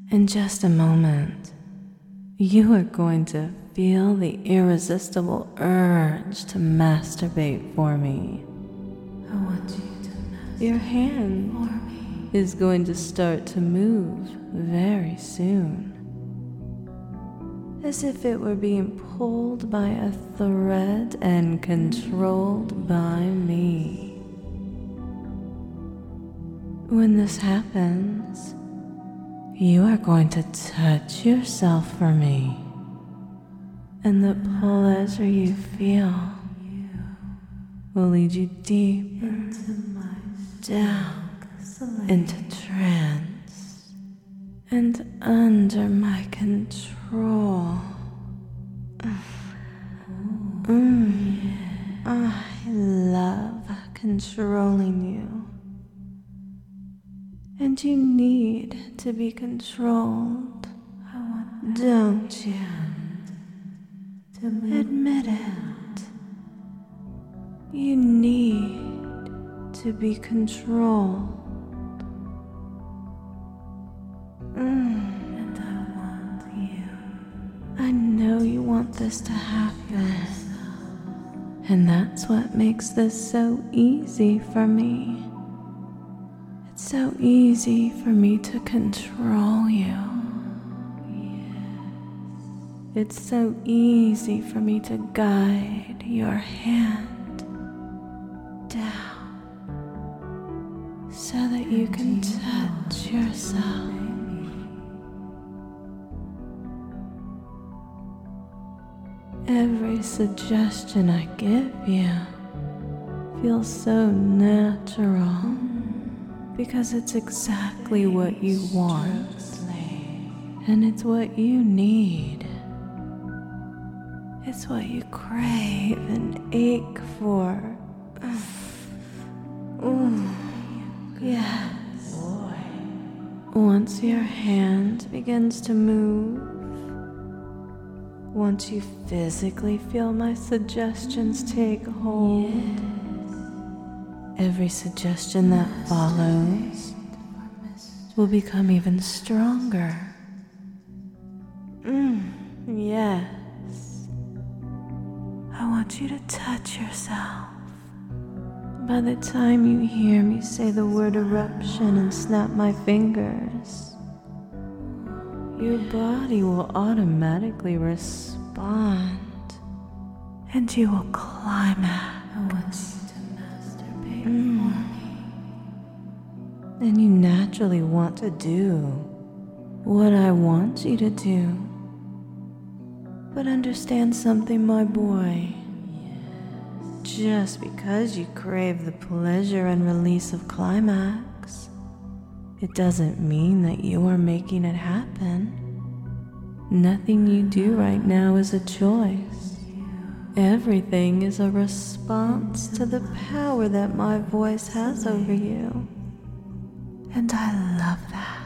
In just a moment, you are going to feel the irresistible urge to masturbate for me. I want you to masturbate Your hand for me. is going to start to move very soon, as if it were being pulled by a thread and controlled by me. When this happens, you are going to touch yourself for me, and the pleasure you feel will lead you deeper down into trance and under my control. I love controlling you. And you need to be controlled, don't you? Admit it. You need to be controlled. And I want you. I know you want this to happen. And that's what makes this so easy for me. It's so easy for me to control you. It's so easy for me to guide your hand down so that you can touch yourself. Every suggestion I give you feels so natural because it's exactly what you want and it's what you need. It's what you crave and ache for. Ooh, yes. Once your hand begins to move, once you physically feel my suggestions take hold, every suggestion that follows will become even stronger. Yes. I want you to touch yourself. By the time you hear me say the word eruption and snap my fingers, your body will automatically respond, and you will climax. I want you to masturbate for me. And you naturally want to do what I want you to do. But understand something, my boy. Just because you crave the pleasure and release of climax, it doesn't mean that you are making it happen. Nothing you do right now is a choice. Everything is a response to the power that my voice has over you. And I love that.